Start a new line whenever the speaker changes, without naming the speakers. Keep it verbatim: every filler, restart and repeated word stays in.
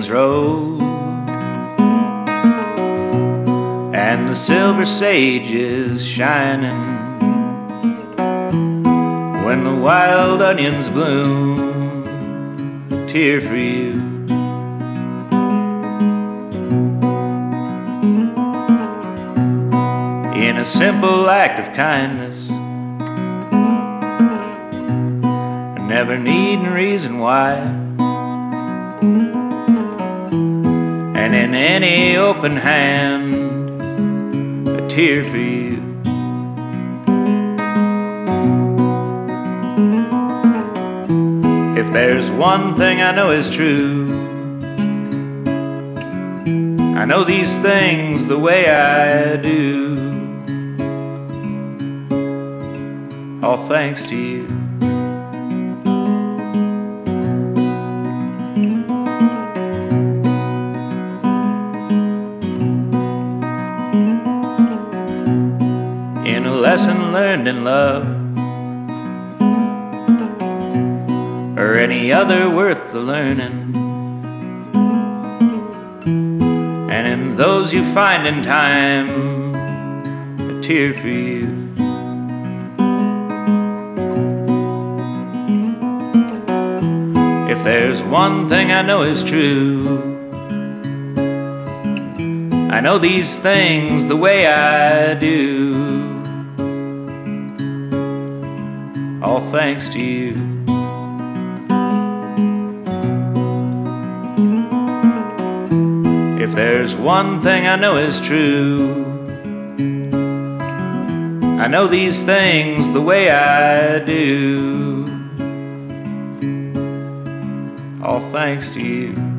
Fords Road, and the silver sage is shining when the wild onions bloom. A tear for you. In a simple act of kindness, never needing reason why, and in any open hand, a tear for you. If there's one thing I know is true, I know these things the way I do, all thanks to you. In a lesson learned in love, or any other worth the learning, and in those you find in time, a tear for you. If there's one thing I know is true, I know these things the way I do, all thanks to you. If there's one thing I know is true, I know these things the way I do, all thanks to you.